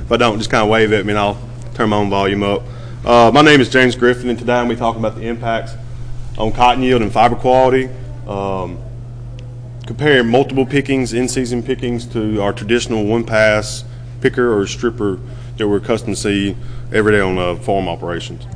If I don't, just kind of wave at me and I'll turn my own volume up. My name is James Griffin, and today I'm going to be talking about the impacts on cotton yield and fiber quality, comparing multiple pickings, in-season pickings, to our traditional one-pass picker or stripper that we're accustomed to see every day on farm operations.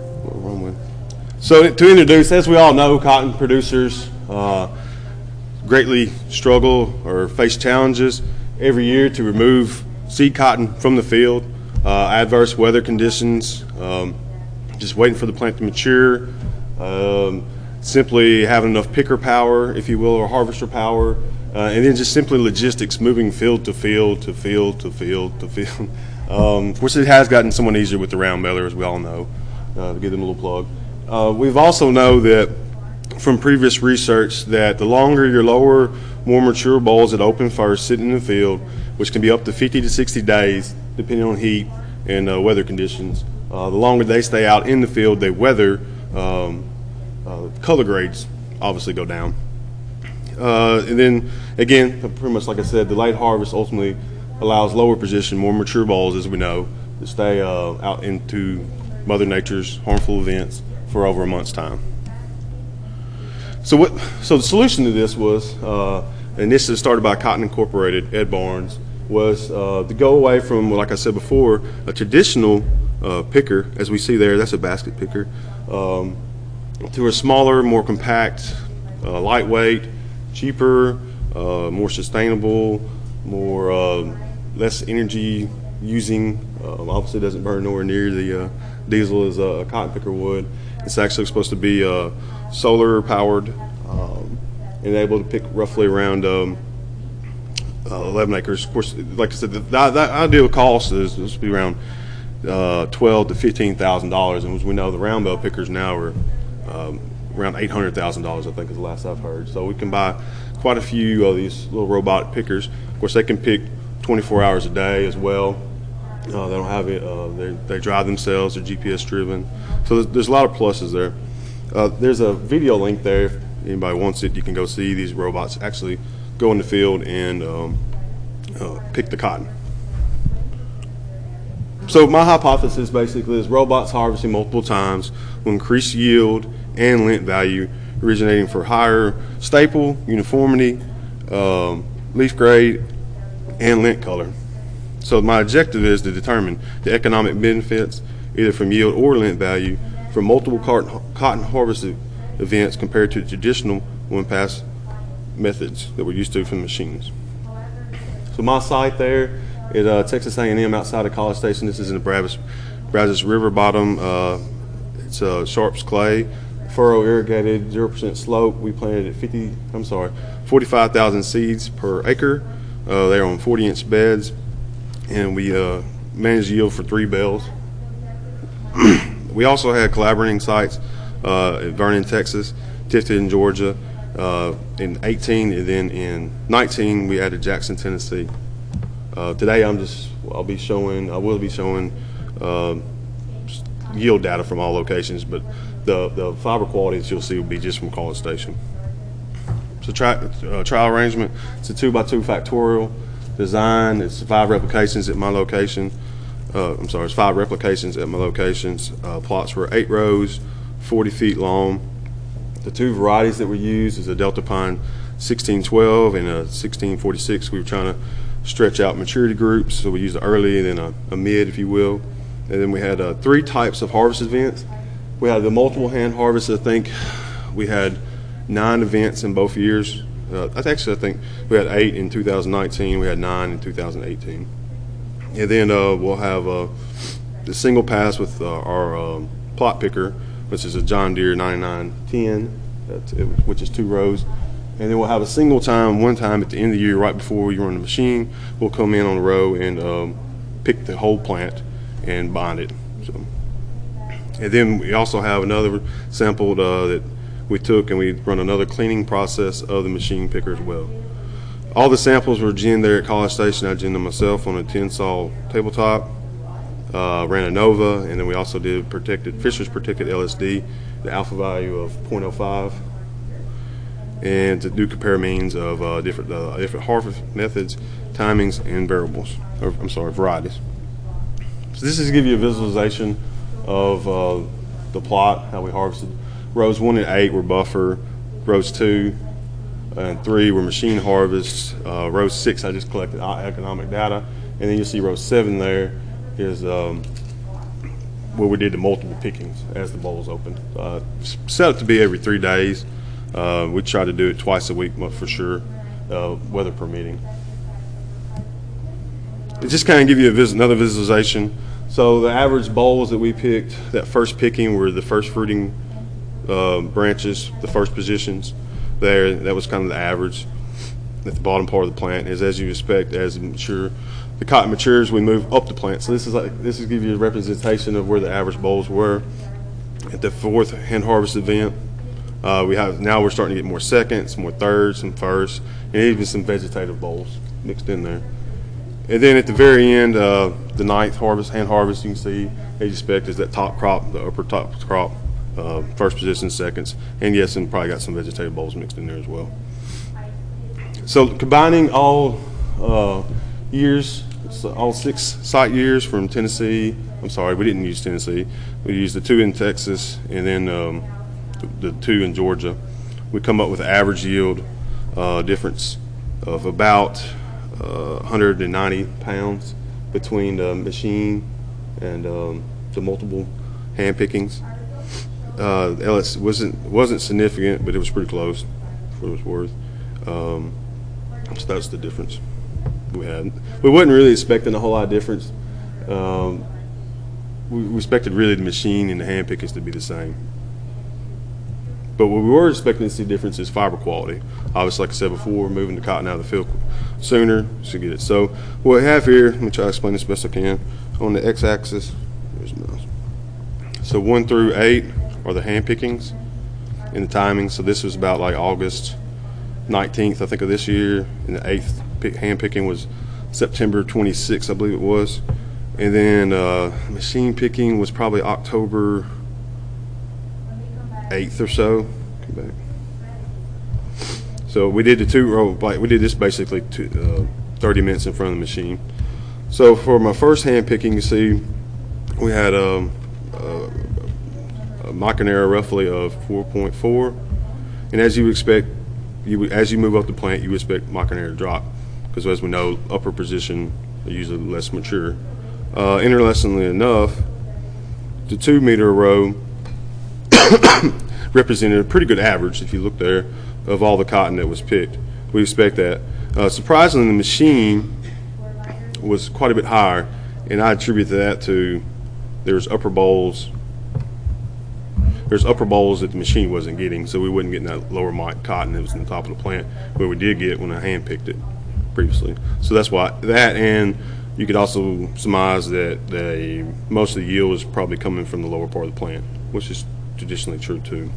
So to introduce, as we all know, cotton producers greatly struggle or face challenges every year to remove seed cotton from the field. Adverse weather conditions, just waiting for the plant to mature, simply having enough picker power, if you will, or harvester power, and then just simply logistics, moving field to field to field to field to field. Of course, it has gotten somewhat easier with the round baler, as we all know, to give them a little plug. We've also know that from previous research that the longer your lower, more mature bolls that open first sit in the field, which can be up to 50 to 60 days, depending on heat and weather conditions, the longer they stay out in the field, they weather, color grades obviously go down. And then, again, pretty much like I said, the late harvest ultimately allows lower position, more mature bolls, as we know, to stay out into Mother Nature's harmful events for over a month's time. So the solution to this was, and this is started by Cotton Incorporated, Ed Barnes, was to go away from, like I said before, a traditional picker, as we see there, that's a basket picker, to a smaller, more compact, lightweight, cheaper, more sustainable, more less energy using. Obviously doesn't burn nowhere near the diesel as a cotton picker would. It's actually supposed to be solar powered and able to pick roughly around 11 acres. Of course, like I said, the ideal cost is supposed to be around $12,000 to $15,000, and as we know, the round bale pickers now are around $800,000, I think is the last I've heard. So we can buy quite a few of these little robot pickers. Of course, they can pick 24 hours a day as well. They don't have it. They drive themselves. They're GPS driven. So there's a lot of pluses there. There's a video link there. If anybody wants it, you can go see these robots actually go in the field and pick the cotton. So my hypothesis basically is robots harvesting multiple times will increase yield and lint value, originating for higher staple, uniformity, leaf grade, and lint color. So my objective is to determine the economic benefits, either from yield or lint value, for multiple cotton harvest events compared to traditional one-pass methods that we're used to from machines. So my site there is Texas A&M outside of College Station. This is in the Brazos River bottom. It's Sharps clay, furrow irrigated, 0% slope. We planted at 45,000 seeds per acre. They're on 40-inch beds, and we managed yield for 3 bales. We also had collaborating sites at Vernon, Texas, Tifton, Georgia, in 18, and then in 19 we added Jackson, Tennessee. Today I will be showing yield data from all locations, but the fiber qualities you'll see will be just from College Station. So trial arrangement, it's a 2x2 factorial design. It's 5 replications at my location. It's 5 replications at my locations. Plots were 8 rows, 40 feet long. The 2 varieties that we used is a Delta Pine 1612 and a 1646. We were trying to stretch out maturity groups, so we used an early and then a mid, if you will. And then we had 3 types of harvest events. We had the multiple hand harvest. I think we had 9 events in both years. I think we had 8 in 2019. We had 9 in 2018. And then we'll have the single pass with our plot picker, which is a John Deere 9910, which is 2 rows. And then we'll have a single time, one time at the end of the year, right before we run the machine. We'll come in on the row and pick the whole plant and bind it. So, and then we also have another sample that we took, and we run another cleaning process of the machine picker as well. All the samples were ginned there at College Station. I ginned them myself on a 10-saw tabletop. Ran a Nova, and then we also did Fisher's Protected LSD, the alpha value of 0.05, and to do compare means of different harvest methods, timings, and varieties. So this is to give you a visualization of the plot, how we harvested. Rows 1 and 8 were buffer. Rows 2 and 3 were machine harvest. Row 6, I just collected economic data. And then you'll see row 7 there is where we did the multiple pickings as the bowls opened. Set up to be every 3 days. We try to do it twice a week for sure, weather permitting. It just kind of give you another visualization. So the average bowls that we picked, that first picking were the first fruiting branches, the first positions there. That was kind of the average at the bottom part of the plant. Is as you expect, as the cotton matures, we move up the plant. So this is give you a representation of where the average bowls were at the 4th hand harvest event. Now we're starting to get more seconds, more thirds, some firsts, and even some vegetative bowls mixed in there. And then at the very end, the 9th harvest, hand harvest, you can see, as you expect, is that top crop, the upper top crop, first position, seconds, and yes, and probably got some vegetative bowls mixed in there as well. So combining all years, all 6 site years from Tennessee. I'm sorry, we didn't use Tennessee. We used the 2 in Texas and then the 2 in Georgia. We come up with an average yield difference of about 190 pounds between the machine and the multiple hand pickings. LS wasn't significant, but it was pretty close for what it was worth. So that's the difference we had. We wasn't really expecting a whole lot of difference. We expected really the machine and the hand pickings to be the same. But what we were expecting to see difference is fiber quality. Obviously, like I said before, we're moving the cotton out of the field sooner to get it. So what we have here, let me try to explain this best I can. On the x-axis, there's the mouse. So 1 through 8 are the hand pickings and the timing. So this was about like August 19th, I think, of this year, and the 8th hand picking was September 26th, I believe it was. And then machine picking was probably October 8th or so. Come back. So we did the 2 row, we did this basically 30 minutes in front of the machine. So for my first hand picking, you see we had a Machina error roughly of 4.4, and as you expect, as you move up the plant, you expect Machina error to drop, because as we know, upper position are usually less mature. Interestingly enough, the 2 meter row represented a pretty good average, if you look there, of all the cotton that was picked. We expect that. Surprisingly, the machine was quite a bit higher, and I attribute that to there's upper bowls that the machine wasn't getting, so we wasn't getting that lower mite cotton that was in the top of the plant, where we did get when I hand picked it previously. So that's why that, and you could also surmise that most of the yield is probably coming from the lower part of the plant, which is traditionally true too.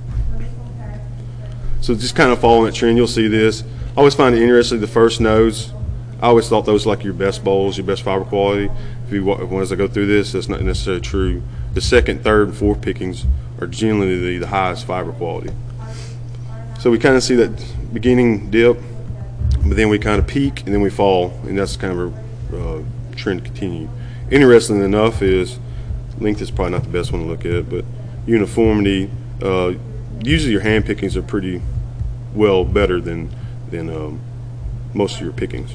So just kind of following that trend, you'll see this. I always find it interesting, the first nodes. I always thought those were like your best bowls, your best fiber quality. As I go through this, that's not necessarily true. The 2nd, 3rd, and 4th pickings are generally the highest fiber quality. So we kind of see that beginning dip, but then we kind of peak and then we fall, and that's kind of a trend to continue. Interestingly enough is, length is probably not the best one to look at, but uniformity, usually your hand pickings are pretty well better than most of your pickings.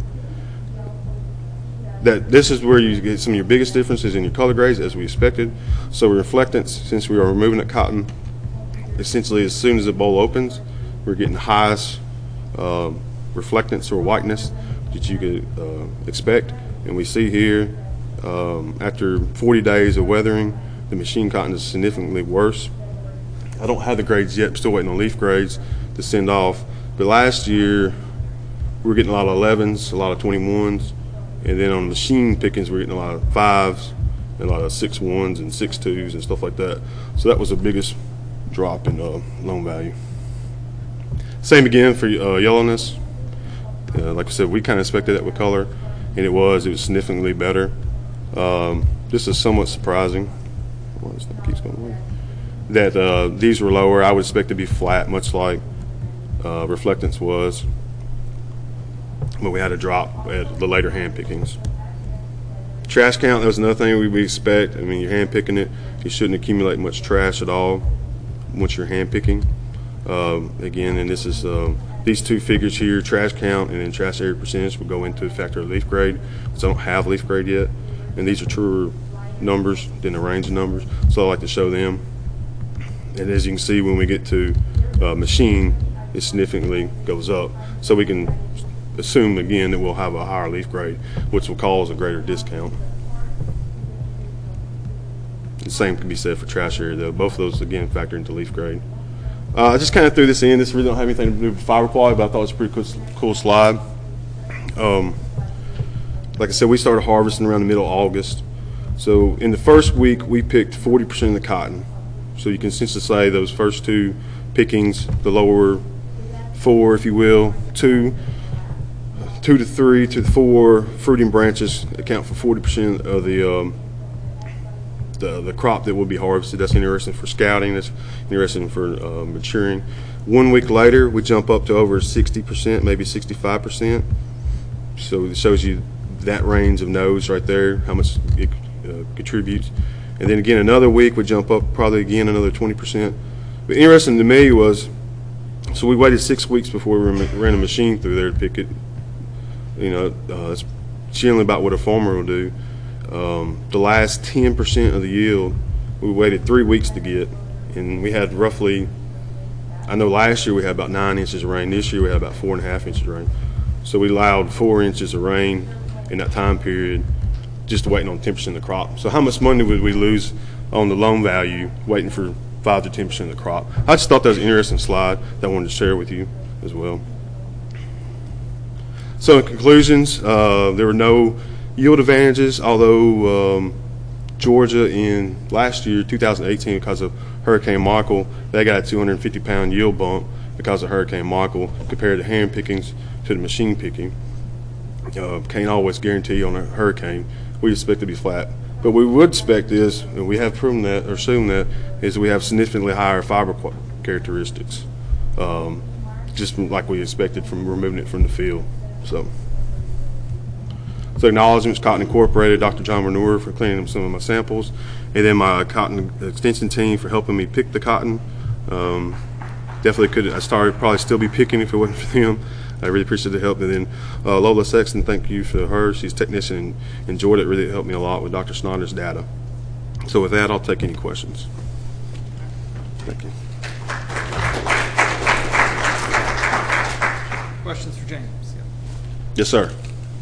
This is where you get some of your biggest differences in your color grades, as we expected. So reflectance, since we are removing the cotton, essentially as soon as the bowl opens, we're getting the highest reflectance or whiteness that you could expect. And we see here, after 40 days of weathering, the machine cotton is significantly worse. I don't have the grades yet. I'm still waiting on leaf grades to send off. But last year, we were getting a lot of 11s, a lot of 21s. And then on machine pickings, we're getting a lot of 5s, and a lot of 6-1s and 6-2s and stuff like that. So that was the biggest drop in loan value. Same again for yellowness. Like I said, we kind of expected that with color, and it was significantly better. This is somewhat surprising. Why this thing keeps going away? That these were lower. I would expect to be flat, much like reflectance was, but we had a drop at the later hand pickings. Trash count, that was another thing we expect. I mean, you're hand picking it, you shouldn't accumulate much trash at all once you're hand picking. Again, and this is these two figures here, trash count and then trash area percentage, will go into the factor of leaf grade, because I don't have leaf grade yet. And these are truer numbers than the range of numbers, so I like to show them. And as you can see, when we get to machine, it significantly goes up. So we can assume again that we'll have a higher leaf grade, which will cause a greater discount. The same can be said for trash area though. Both of those again factor into leaf grade. I just kind of threw this in. This really don't have anything to do with fiber quality, but I thought it was a pretty cool slide. Like I said, we started harvesting around the middle of August. So in the first week, we picked 40% of the cotton. So you can essentially say those first two pickings, the lower four, if you will, two to three to the four fruiting branches account for 40% of the crop that will be harvested. That's interesting for scouting. That's interesting for maturing. 1 week later, we jump up to over 60%, maybe 65%. So it shows you that range of nodes right there, how much it contributes. And then again, another week, we jump up probably again another 20%. But interesting to me was, so we waited 6 weeks before we ran a machine through there to pick it. You know, it's generally about what a farmer will do. The last 10% of the yield, we waited 3 weeks to get, and we had roughly, I know last year we had about 9 inches of rain. This year we had about 4.5 inches of rain. So we allowed 4 inches of rain in that time period, just waiting on 10% of the crop. So how much money would we lose on the loan value waiting for 5 to 10% of the crop? I just thought that was an interesting slide that I wanted to share with you as well. So in conclusions, there were no yield advantages, although Georgia in last year, 2018, because of Hurricane Michael, they got a 250-pound yield bump because of Hurricane Michael compared to hand pickings to the machine picking. Can't always guarantee on a hurricane. We expect to be flat. But we would expect is, and we have proven that or assumed that, is we have significantly higher fiber characteristics, just like we expected from removing it from the field. So acknowledgments, Cotton Incorporated, Dr. John Manure for cleaning up some of my samples, and then my cotton extension team for helping me pick the cotton. Definitely could, I started probably still be picking if it wasn't for them. I really appreciate the help. And then Lola Sexton, thank you for her. She's a technician and enjoyed it. Really helped me a lot with Dr. Snyder's data. So with that, I'll take any questions. Thank you. Questions for James? Yeah. Yes, sir.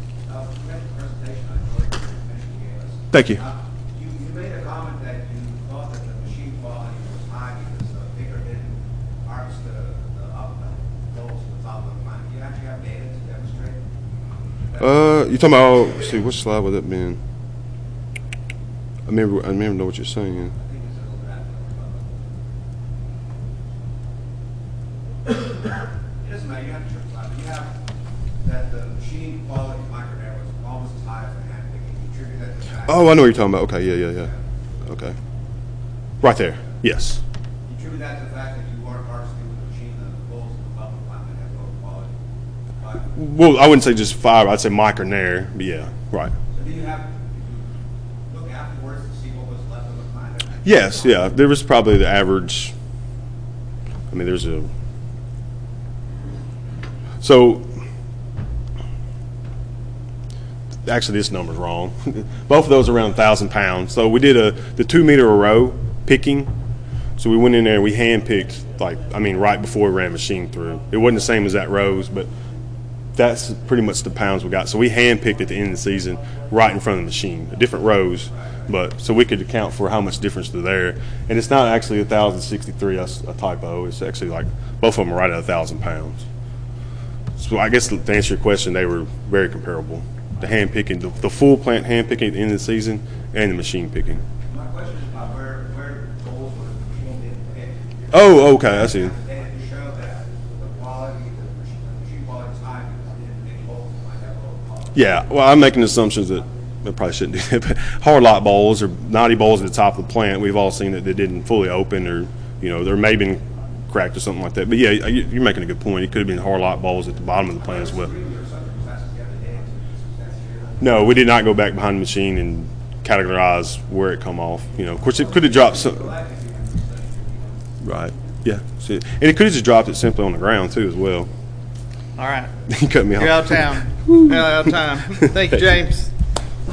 Thank you. You made a comment that you thought that the machine quality was high because the picker didn't harvest the bolts at the top of the plant. Do you actually have data to demonstrate? You talking about? Let's see, which slide would that been? I remember know what you're saying. I think it's a little bit. It doesn't matter. You have to trip slide. You have that the machine quality micronair was almost as high as the hand picking. You attribute that to the fact. Oh, I know what you're talking about. Okay, yeah. Okay. Right there. Yes. You attribute that to the fact that you weren't harvesting with the machine the bolts at the top of the plant that has lower quality. Well, I wouldn't say just fiber. I'd say micronair. But yeah, right. So do you have, did you look afterwards to see what was left of the plant? Yes, yeah. There was probably the average. I mean, there's a. So. Actually, this number's wrong. Both of those are around 1,000 pounds. So we did the 2 meter a row picking. So we went in there and we hand picked, right before we ran machine through. It wasn't the same as that rows, but that's pretty much the pounds we got. So we hand picked at the end of the season right in front of the machine, different rows, but so we could account for how much difference they're there. And it's not actually 1,063, that's a typo. It's actually both of them are right at 1,000 pounds. So I guess to answer your question, they were very comparable. The hand picking, the full plant hand picking at the end of the season, and the machine picking. My question is about where the goals were the machine didn't pick. Oh, okay, I see. They didn't show that the quality, the machine quality is high because they didn't pick bolts that might have lower quality. Yeah, well, I'm making assumptions that I probably shouldn't do that, but hard lot bowls or knotty bowls at the top of the plant, we've all seen that they didn't fully open, or there may have been cracked or something like that. But yeah, you're making a good point. It could have been hard lot bowls at the bottom of the plant as well. No, we did not go back behind the machine and categorize where it come off. You know, of course, it could have dropped some. Right. Yeah. So, and it could have just dropped it simply on the ground too, as well. All right. You cut me off. You're out of town. You're out of time. Thank you, James.